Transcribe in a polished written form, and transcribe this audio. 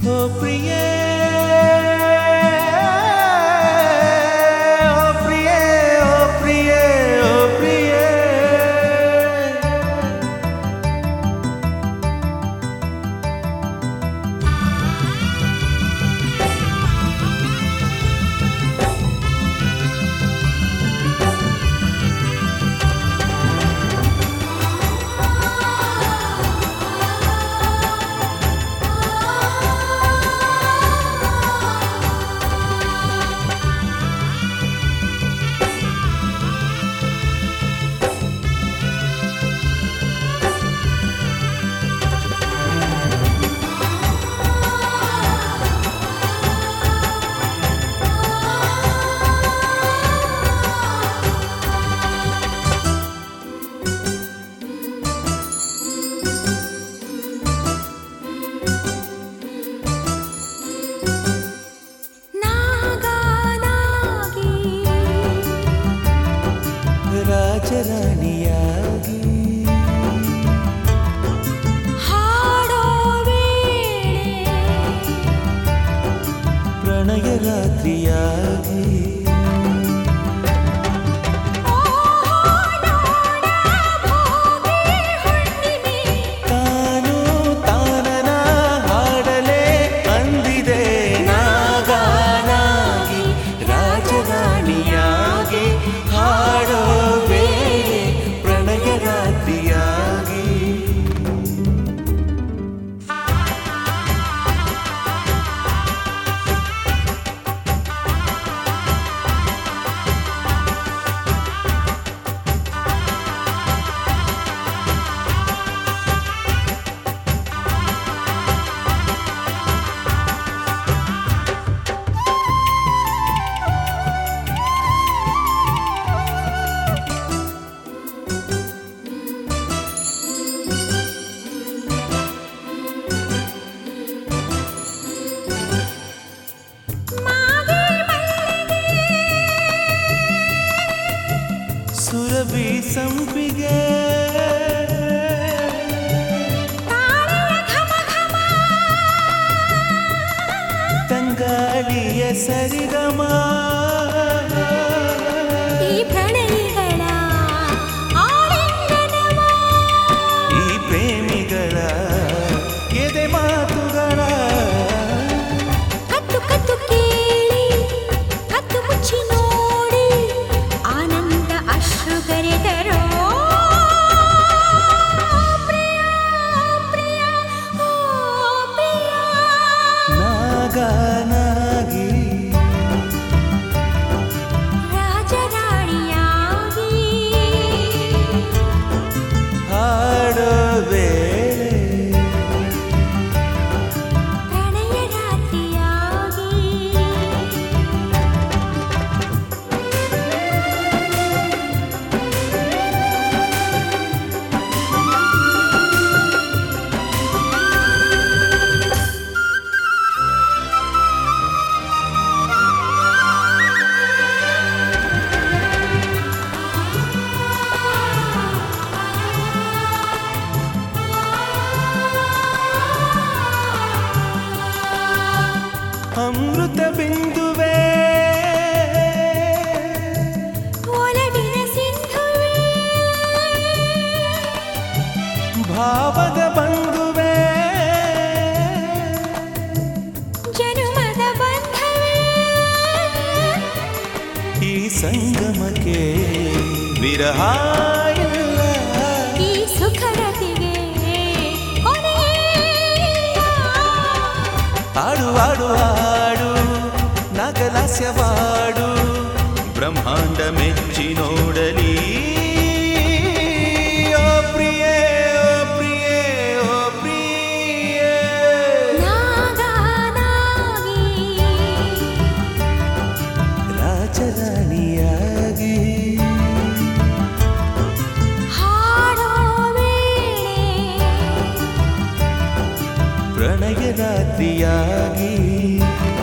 ಓ ಪ್ರಿಯೇ ರಾಜರಾಣಿಯಾಗಿ ಹಾಡೋ ವೇಳೆ ಪ್ರಣಯ ರಾತ್ರಿಯಾಗಿ ತಾನು ತಾನನ ಹಾಡಲೇ ಅಂದಿದೆ ನಾಗಾನಾಗಿ ರಾಜರಾಣಿಯಾಗಿ ಹಾಡೋ ಸುರಭಿ ಸಂಪಿಗೆ ತಂಗಾಳಿಯ ಸರಿಗಮ ಈ ಪ್ರಣಯಿಗಳ ಆಲಿಂಗನವ ಈ ಪ್ರೇಮಿಗಳ ಎದೆ ಮಾತುಗಳ ಕತ್ತು ಕತ್ತು ಕೇಳಿ ಕತ್ತು ಮುಚ್ಚಿ ನೋಡಿ ಆನಂದ ಅಶ್ರು ಕರೆದರೋ ಪ್ರಿಯ ಪ್ರಿಯ ಓ ಪ್ರಿಯ ನಾಗಾನಾಗಿ ರಾಜರಾಣಿಯಾಗಿ ಹಾಡೋ ವೇಳೆ ಪ್ರಣಯ ರಾತ್ರಿಯಾಗಿ ಅಮೃತ ಬಿಂದುವೆ ಒಲವಿನ ಸಿಂಧುವೆ ಭಾವದ ಬಂಧುವೆ ಜನುಮದ ಬಂಧವೇ ಈ ಸಂಗಮಕ್ಕೆ ವಿರಹ ಇಲ್ಲ ಈ ಸುಖರತಿಗೆ ಕೊನೆಯಿಲ್ಲ. ಆಡು ಆಡು ಆಡು ನಗಲಾಸ್ಯವಾಡು ಬ್ರಹ್ಮಾಂಡ ಮೆಚ್ಚಿ ನೋಡಲಿ ಓ ಪ್ರಿಯೇ ಓ ಪ್ರಿಯೇ ಓ ಪ್ರಿಯೇ ನಾಗಾನಾಗಿ ರಾಜರಾಣಿಯಾಗಿ ಹಾಡೋ ವೇಳೆ ಪ್ರಣಯ ರಾತ್ರಿಯಾಗಿ